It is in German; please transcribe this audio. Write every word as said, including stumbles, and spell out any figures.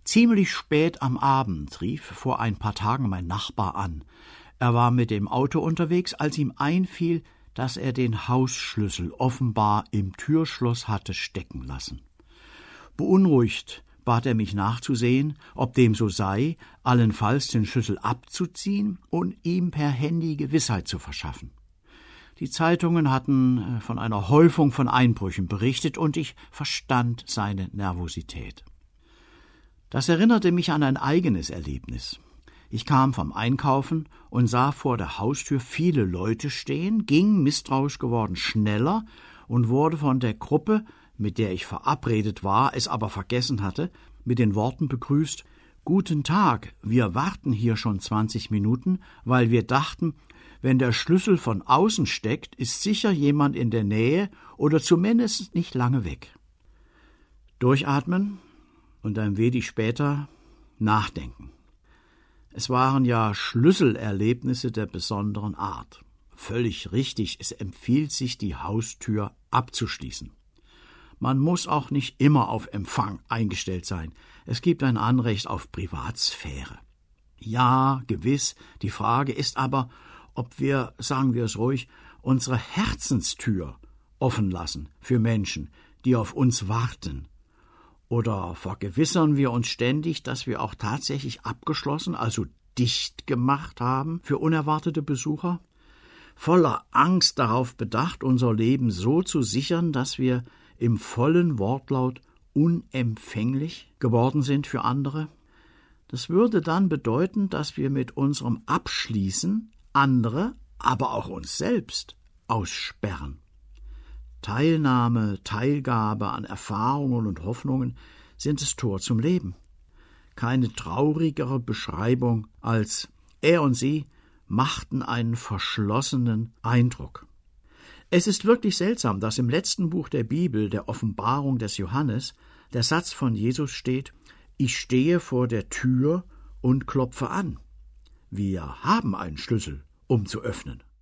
Ziemlich spät am Abend rief vor ein paar Tagen mein Nachbar an. Er war mit dem Auto unterwegs, als ihm einfiel, dass er den Hausschlüssel offenbar im Türschloss hatte stecken lassen. Beunruhigt bat er mich nachzusehen, ob dem so sei, allenfalls den Schlüssel abzuziehen und ihm per Handy Gewissheit zu verschaffen. Die Zeitungen hatten von einer Häufung von Einbrüchen berichtet, und ich verstand seine Nervosität. Das erinnerte mich an ein eigenes Erlebnis. Ich kam vom Einkaufen und sah vor der Haustür viele Leute stehen, ging, misstrauisch geworden, schneller und wurde von der Gruppe, mit der ich verabredet war, es aber vergessen hatte, mit den Worten begrüßt: »Guten Tag, wir warten hier schon zwanzig Minuten, weil wir dachten, wenn der Schlüssel von außen steckt, ist sicher jemand in der Nähe oder zumindest nicht lange weg.« Durchatmen und ein wenig später nachdenken. Es waren ja Schlüsselerlebnisse der besonderen Art. Völlig richtig, es empfiehlt sich, die Haustür abzuschließen. Man muss auch nicht immer auf Empfang eingestellt sein. Es gibt ein Anrecht auf Privatsphäre. Ja, gewiss, die Frage ist aber, ob wir, sagen wir es ruhig, unsere Herzenstür offen lassen für Menschen, die auf uns warten. Oder vergewissern wir uns ständig, dass wir auch tatsächlich abgeschlossen, also dicht gemacht haben für unerwartete Besucher? Voller Angst darauf bedacht, unser Leben so zu sichern, dass wir im vollen Wortlaut unempfänglich geworden sind für andere? Das würde dann bedeuten, dass wir mit unserem Abschließen andere, aber auch uns selbst aussperren. Teilnahme, Teilgabe an Erfahrungen und Hoffnungen sind das Tor zum Leben. Keine traurigere Beschreibung als er und sie machten einen verschlossenen Eindruck. Es ist wirklich seltsam, dass im letzten Buch der Bibel, der Offenbarung des Johannes, der Satz von Jesus steht: Ich stehe vor der Tür und klopfe an. Wir haben einen Schlüssel, um zu öffnen.